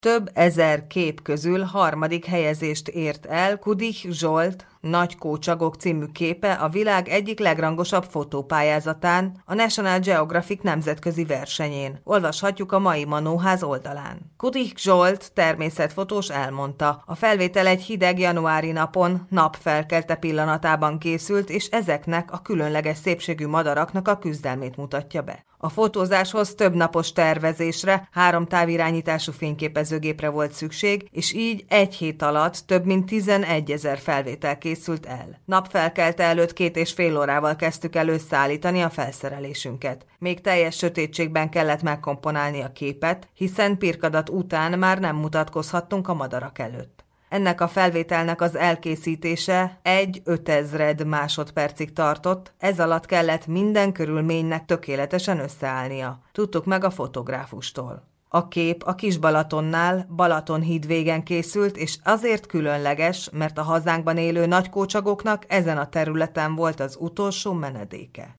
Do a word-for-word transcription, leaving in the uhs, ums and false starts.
Több ezer kép közül harmadik helyezést ért el Kudich Zsolt Nagy kócsagok című képe a világ egyik legrangosabb fotópályázatán, a National Geographic nemzetközi versenyén. Olvashatjuk a mai Manóház oldalán. Kudich Zsolt természetfotós elmondta, a felvétel egy hideg januári napon, napfelkelte pillanatában készült, és ezeknek a különleges szépségű madaraknak a küzdelmét mutatja be. A fotózáshoz több napos tervezésre, három távirányítású fényképezőgépre volt szükség, és így egy hét alatt több mint tizenegyezer felvétel készült el. Napfelkelte előtt két és fél órával kezdtük el összeállítani a felszerelésünket. Még teljes sötétségben kellett megkomponálni a képet, hiszen pirkadat után már nem mutatkozhattunk a madarak előtt. Ennek a felvételnek az elkészítése egy ötezred másodpercig tartott, ez alatt kellett minden körülménynek tökéletesen összeállnia. Tudtuk meg a fotográfustól. A kép a Kis-Balatonnál, Balatonhíd végen készült, és azért különleges, mert a hazánkban élő nagykócsagoknak ezen a területen volt az utolsó menedéke.